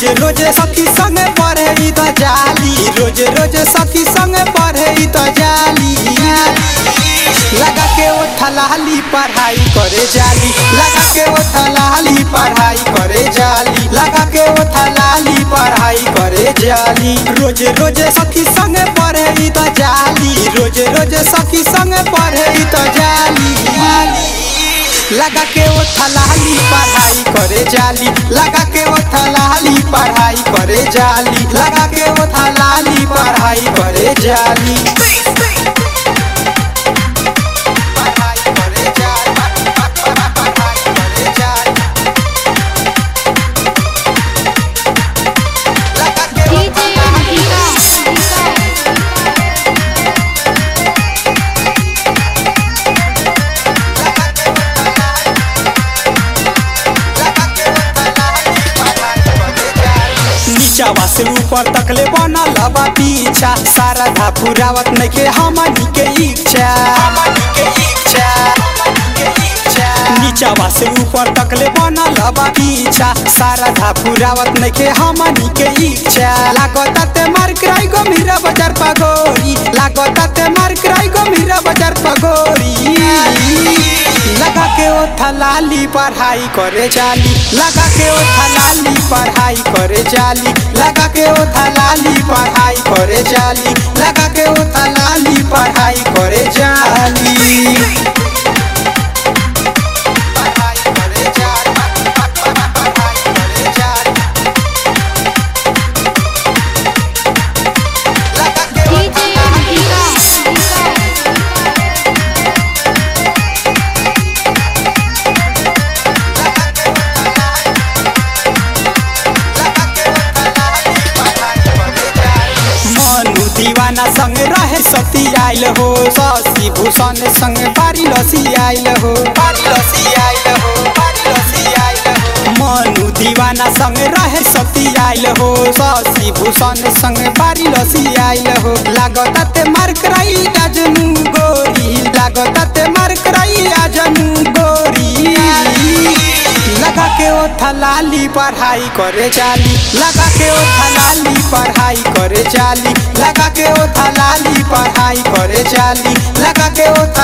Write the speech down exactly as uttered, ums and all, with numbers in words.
रोज सखी संगे पढ़े ई त जाली रोज रोज सखी संगे पढ़े ई त जाली लगा के ओ थलाली पढ़ाई करे जाली लगा के ओ थलाली पढ़ाई करे जाली लगा के ओ थलाली पढ़ाई करे जाली रोज रोज सखी संगे पढ़े ई त जाली रोज रोज सखी संगे पढ़े ई त जाली लगा के ओ थलाली पढ़ाई करे जाली लगा के ओ थलाली पढ़ाई करे जाली लगा के ओ थलाली पढ़ाई करे जाली नीचावा से ऊपर तकले बनल बा पीछा सारा धा पुरावत नइखे हमनी के इच्छा नीचावा से ऊपर तकले बनल बा पीछा सारा धा पुरावत नइखे हमनी के इच्छा लागत ते मार कराई गो मीरा बाजार पगोरी लागत ते मार कराई गो मीरा बाजार पगोरी लगा के ओ थलाली पढ़ाई करे जाली लगा के ओ थलाली पढ़ाई करे जाली लगा के ओ थलाली पढ़ाई करे जाली लगा के ओ थलाली पढ़ाई करे जाली दीवाना संग रहे सती आइल हो शशि भूषण संग बारी लसी आइल हो बारी लसी आइल हो बारी लसी आइल हो मनु दीवाना संग रहे सती आइल हो शशि भूषण संग बारी लसी आइल हो लागत ते मार कराई आजनु गोरी लागत ते मार कराई आजनु गोरी लगा के ओ थलाली पढ़ाई करे जाली लगा के ओ थलाली पढ़ाई करे जाली लगा के ओ थलाली पढ़ाई करे जाली लगा के ओ